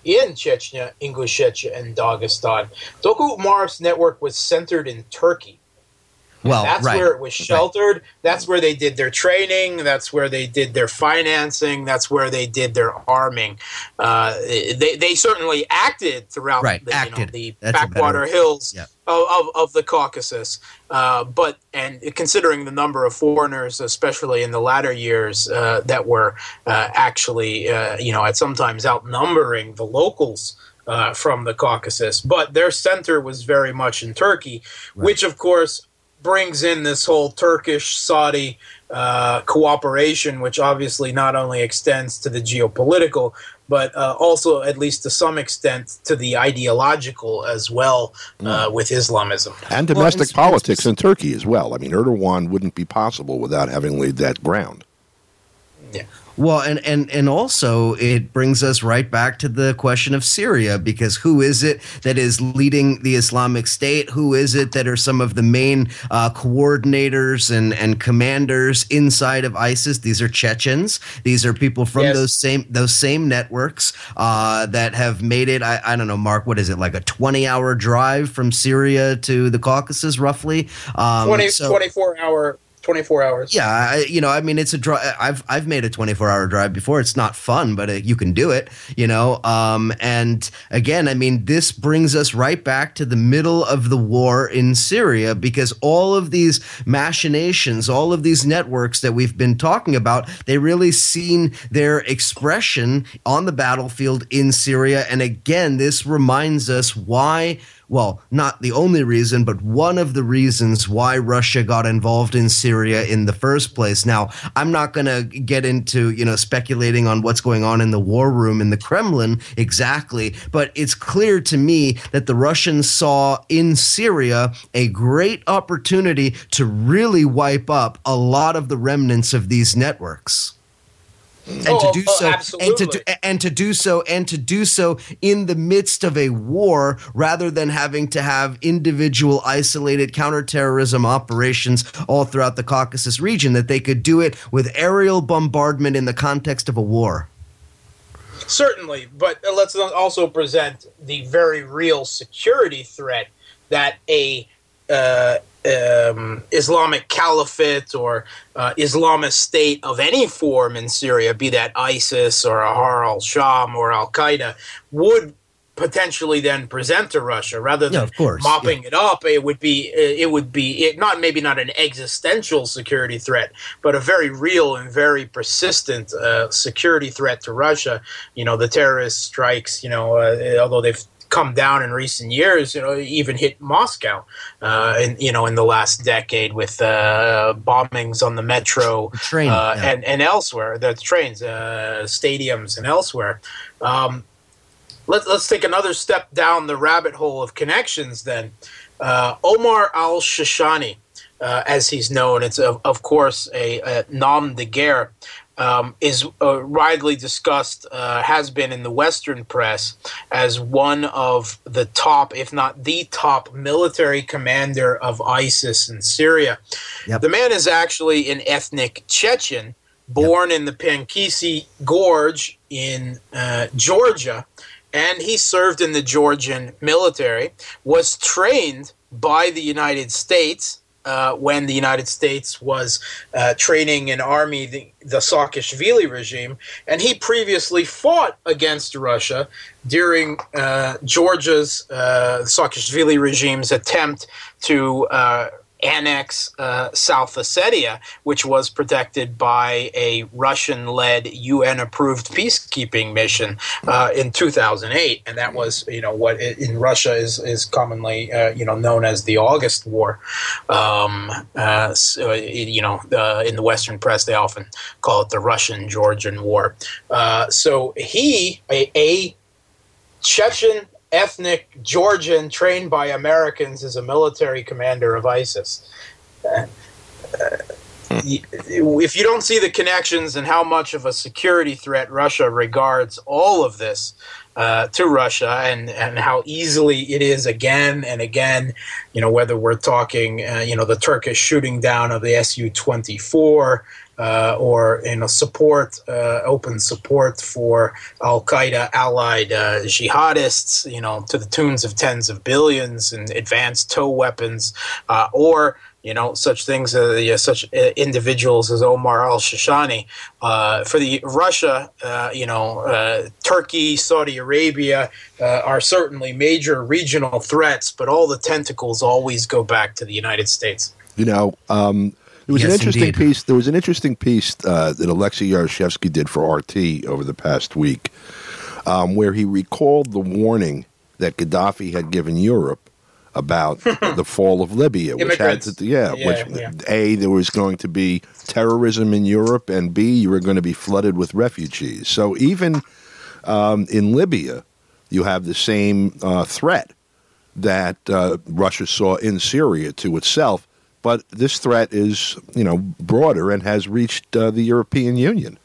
in Chechnya, Ingushetia, and Dagestan. Toku Umarov's network was centered in Turkey. Well, that's right. where it was sheltered. Right. That's where they did their training. That's where they did their financing. That's where they did their arming. Uh, they they certainly acted throughout right. the, acted. You know, the that's backwater better, hills yeah. of, of, of the Caucasus. Uh, but and considering the number of foreigners, especially in the latter years, uh, that were uh, actually uh, you know at sometimes outnumbering the locals. Uh, from the Caucasus, but their center was very much in Turkey, right. which of course brings in this whole Turkish-Saudi uh, cooperation, which obviously not only extends to the geopolitical, but uh, also, at least to some extent, to the ideological as well uh, with Islamism. And domestic well, politics in Turkey as well. I mean, Erdogan wouldn't be possible without having laid that ground. Yeah. Well, and, and, and also it brings us right back to the question of Syria, because who is it that is leading the Islamic State? Who is it that are some of the main uh, coordinators and, and commanders inside of ISIS? These are Chechens. These are people from yes. those same those same networks uh, that have made it, I, I don't know, Mark, what is it, like a twenty-hour drive from Syria to the Caucasus, roughly? Um, twenty, so, twenty-four hour twenty-four hours. Yeah, I, you know, I mean, it's a drive. I've I've made a twenty-four hour drive before. It's not fun, but uh, you can do it. You know, um, and again, I mean, this brings us right back to the middle of the war in Syria, because all of these machinations, all of these networks that we've been talking about, they really seen their expression on the battlefield in Syria. And again, this reminds us why. Well, not the only reason, but one of the reasons why Russia got involved in Syria in the first place. Now, I'm not going to get into, you know, speculating on what's going on in the war room in the Kremlin exactly, but it's clear to me that the Russians saw in Syria a great opportunity to really wipe up a lot of the remnants of these networks. And oh, to do oh, so, absolutely. and to do, and to do so, and to do so in the midst of a war, rather than having to have individual, isolated counterterrorism operations all throughout the Caucasus region. That they could do it with aerial bombardment in the context of a war. Certainly, but let's also present the very real security threat that a uh, Um, Islamic Caliphate or uh, Islamist state of any form in Syria, be that ISIS or Ahrar al-Sham or Al-Qaeda, would potentially then present to Russia, rather than yeah, of course. mopping yeah. it up. It would be it would be it, not maybe not an existential security threat, but a very real and very persistent uh, security threat to Russia. You know, the terrorist strikes. You know, uh, although they've come down in recent years, you know, even hit Moscow, uh, in, you know, in the last decade with uh, bombings on the metro the train, uh, yeah. and, and elsewhere, the trains, uh, stadiums and elsewhere. Um, let, let's take another step down the rabbit hole of connections then. Uh, Omar al-Shishani, uh, as he's known, it's of, of course a, a nom de guerre, Um, is uh, widely discussed, uh, has been in the Western press as one of the top, if not the top, military commander of ISIS in Syria. Yep. The man is actually an ethnic Chechen, born yep. in the Pankisi Gorge in uh, Georgia, and he served in the Georgian military, was trained by the United States Uh, when the United States was uh, training an army, the, the Saakashvili regime, and he previously fought against Russia during uh, Georgia's uh, Saakashvili regime's attempt to uh, annex uh, South Ossetia, which was protected by a Russian-led U N-approved peacekeeping mission uh, in two thousand eight, and that was, you know, what in Russia is is commonly, uh, you know, known as the August War. Um, uh, so, you know, uh, in the Western press, they often call it the Russian-Georgian War. Uh, so he, a, a Chechen ethnic Georgian trained by Americans as a military commander of ISIS. Uh, uh, if you don't see the connections and how much of a security threat Russia regards all of this uh, to Russia, and, and how easily it is again and again, you know, whether we're talking, uh, you know, the Turkish shooting down of the S U twenty-four, uh, or you know support, uh, open support for Al Qaeda allied uh, jihadists, you know, to the tunes of tens of billions and advanced tow weapons, uh, or you know, such things, uh, yeah, such uh, individuals as Omar al-Shishani. Uh, for the Russia, uh, you know, uh, Turkey, Saudi Arabia uh, are certainly major regional threats, but all the tentacles always go back to the United States. You know, um, there was Yes, an interesting indeed. piece. There was an interesting piece uh, that Alexei Yaroshevsky did for R T over the past week, um, where he recalled the warning that Gaddafi had given Europe about the fall of Libya, which had Immigrants. to, yeah, Yeah, which yeah. A, there was going to be terrorism in Europe, and B, you were going to be flooded with refugees. So even um, in Libya, you have the same uh, threat that uh, Russia saw in Syria to itself, but this threat is, you know, broader and has reached uh, the European Union.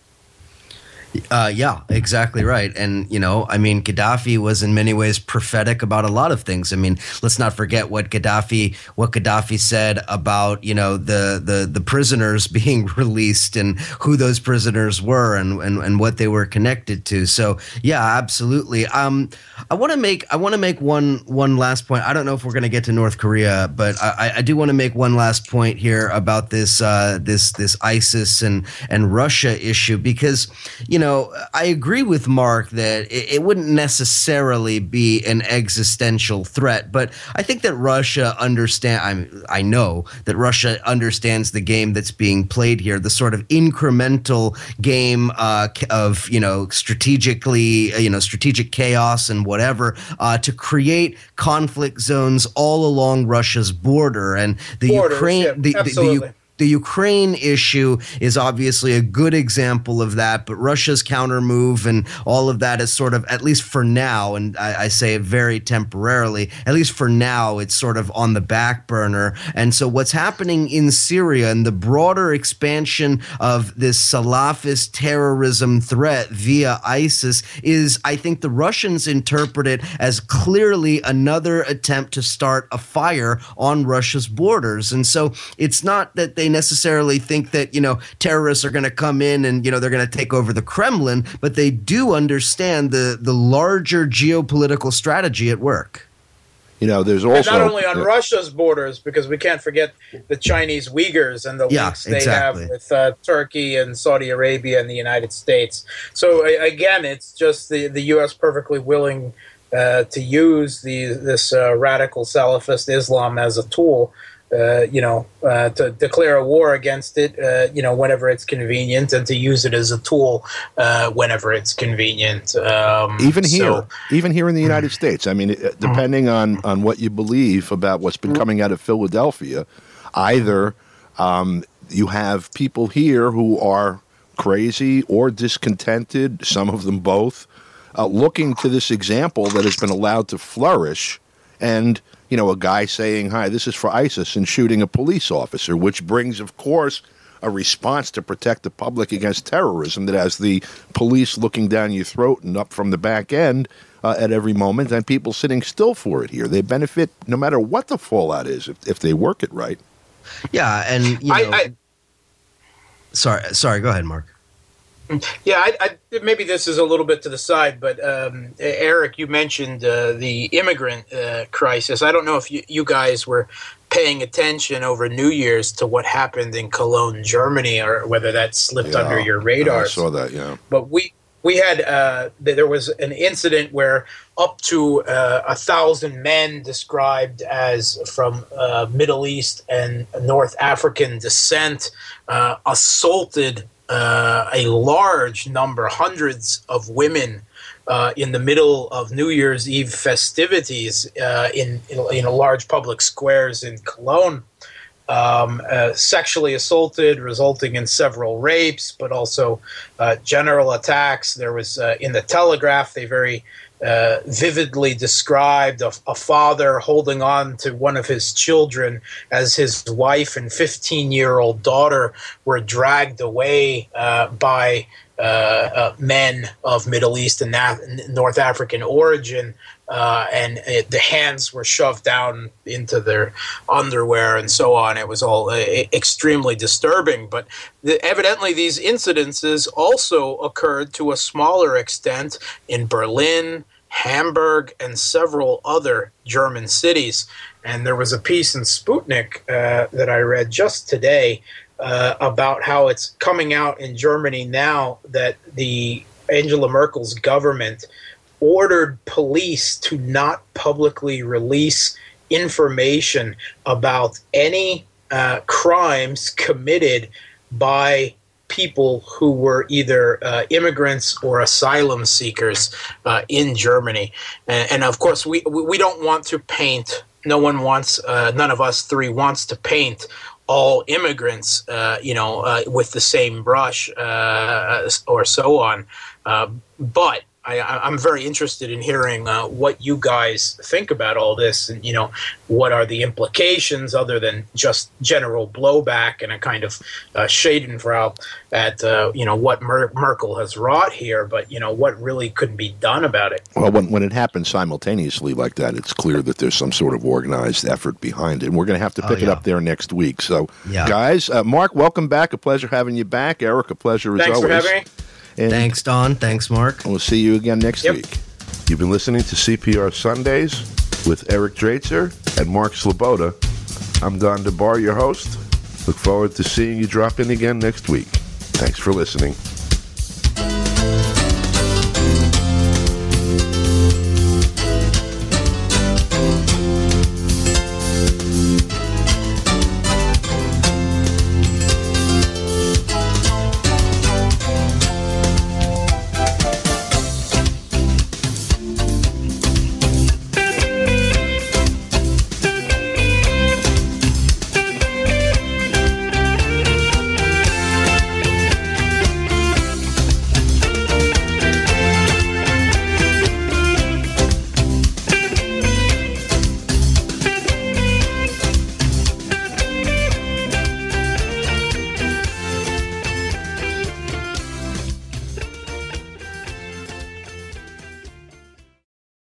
Uh, yeah, exactly right. And, you know, I mean, Gaddafi was in many ways prophetic about a lot of things. I mean, let's not forget what Gaddafi what Gaddafi said about, you know, the the, the prisoners being released and who those prisoners were and, and, and what they were connected to. So, yeah, absolutely. Um, I want to make I want to make one one last point. I don't know if we're going to get to North Korea, but I, I do want to make one last point here about this uh, this this ISIS and and Russia issue, because, you know, I agree with Mark that it, it wouldn't necessarily be an existential threat, but I think that Russia understand. I'm, I know that Russia understands the game that's being played here, the sort of incremental game uh, of, you know, strategically, uh, you know, strategic chaos and whatever uh, to create conflict zones all along Russia's border, and the Borders, Ukraine, yeah, the, the, absolutely. the The Ukraine issue is obviously a good example of that, but Russia's counter move and all of that is sort of, at least for now, and I, I say it very temporarily, at least for now, it's sort of on the back burner. And so what's happening in Syria and the broader expansion of this Salafist terrorism threat via ISIS is, I think the Russians interpret it as clearly another attempt to start a fire on Russia's borders. And so it's not that they necessarily think that, you know, terrorists are going to come in and, you know, they're going to take over the Kremlin, but they do understand the the larger geopolitical strategy at work. You know, there's And also not only on uh, Russia's borders, because we can't forget the Chinese Uyghurs and the Yeah, links they exactly. have with uh, Turkey and Saudi Arabia and the United States. So a- again, it's just the, the U S perfectly willing uh, to use the this uh, radical Salafist Islam as a tool. Uh, you know, uh, to declare a war against it, uh, you know, whenever it's convenient, and to use it as a tool uh, whenever it's convenient. Um, even here, so- even here in the United States. I mean, it- depending on, on what you believe about what's been coming out of Philadelphia, either um, you have people here who are crazy or discontented, some of them both, uh, looking to this example that has been allowed to flourish, and you know, a guy saying, "Hi, this is for ISIS," and shooting a police officer, which brings, of course, a response to protect the public against terrorism that has the police looking down your throat and up from the back end uh, at every moment, and people sitting still for it here. They benefit no matter what the fallout is if, if they work it right. Yeah, and, you know, I, I, sorry, sorry, go ahead, Mark. Yeah, I, I, maybe this is a little bit to the side, but um, Eric, you mentioned uh, the immigrant uh, crisis. I don't know if you, you guys were paying attention over New Year's to what happened in Cologne, Germany, or whether that slipped Yeah, under your I radar. saw that, yeah. But we we had uh, there was an incident where up to uh, a thousand men described as from uh, Middle East and North African descent uh, assaulted Uh, a large number, hundreds of women, uh, in the middle of New Year's Eve festivities uh, in, in in large public squares in Cologne, um, uh, sexually assaulted, resulting in several rapes, but also uh, general attacks. There was uh, in the Telegraph, they very Uh, vividly described a, a father holding on to one of his children as his wife and fifteen-year-old daughter were dragged away uh, by uh, uh, men of Middle East and Na- North African origin, uh, and it, the hands were shoved down into their underwear and so on. It was all uh, extremely disturbing. But the, evidently these incidences also occurred to a smaller extent in Berlin, Hamburg, and several other German cities. And there was a piece in Sputnik uh, that I read just today uh, about how it's coming out in Germany now that the Angela Merkel's government ordered police to not publicly release information about any uh, crimes committed by people who were either uh, immigrants or asylum seekers uh, in Germany. And, and of course, we we don't want to paint, no one wants, uh, none of us three wants to paint all immigrants, uh, you know, uh, with the same brush uh, or so on. Uh, but I, I'm very interested in hearing uh, what you guys think about all this, and you know, what are the implications other than just general blowback and a kind of uh, Schadenfreude at uh, you know what Mer- Merkel has wrought here, but you know what really could be done about it. Well, when when it happens simultaneously like that, it's clear that there's some sort of organized effort behind it, and we're going to have to pick oh, yeah. it up there next week. So, yeah. guys, uh, Mark, welcome back. A pleasure having you back. Eric, a pleasure as Thanks always. Thanks for having me. And Thanks, Don. Thanks, Mark. We'll see you again next yep. week. You've been listening to C P R Sundays with Eric Draitser and Mark Sloboda. I'm Don DeBar, your host. Look forward to seeing you drop in again next week. Thanks for listening.